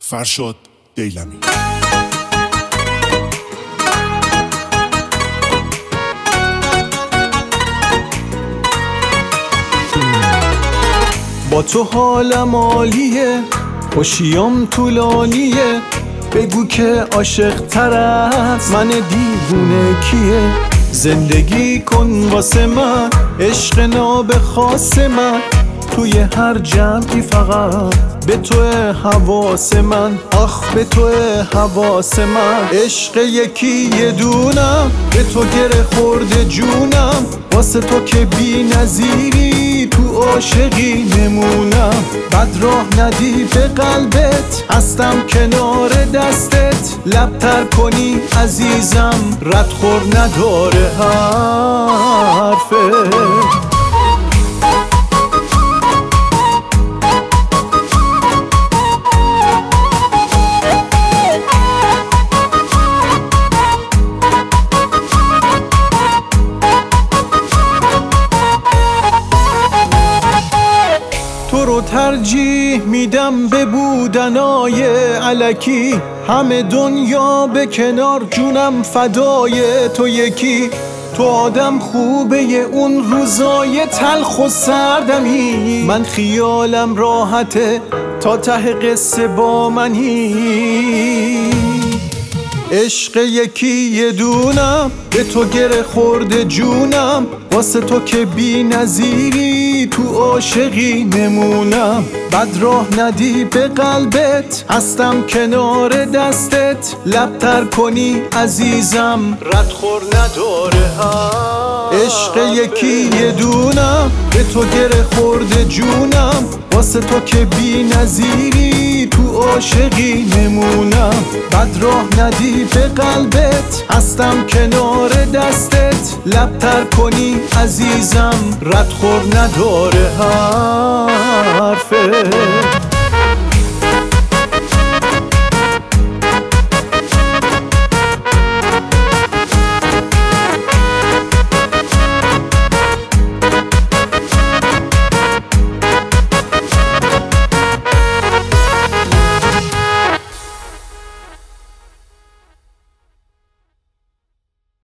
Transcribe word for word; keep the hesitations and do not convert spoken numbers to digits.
فرشاد دیلمی. با تو حالم عالیه، خوشیام طولانیه، بگو که عاشق تر از من دیوونه کیه. زندگی کن واسه من، عشق ناب خاص من، توی هر جمعی فقط به توی حواس من. آخ به توی حواس من، عشق یکی یه دونم، به تو گره خورده جونم، واسه تو که بی نظیری تو عاشقی نمونم. بد راه ندی به قلبت، هستم کنار دستت، لبتر کنی عزیزم، ردخور نداره حرفت. تو رو ترجیح میدم به بودنای الکی، همه دنیا به کنار، جونم فدای تو یکی. تو آدم خوبه اون روزای تلخ و سردمی، من خیالم راحته تا ته قصه با منی. عشق یکی یه دونم، به تو گره خورده جونم، واسه تو که بی نظیری تو عاشقی نمونم. بد راه ندی به قلبت، هستم کنار دستت، لبتر کنی عزیزم، ردخور نداره هم. عشق یکی یه دونم، به تو گره خورده جونم، واسه تو که بی نظیری تو عاشقی نمونم. بد راه ندی به قلبت، هستم کنار دستت، لبتر کنی عزیزم، ردخور نداره حرفت.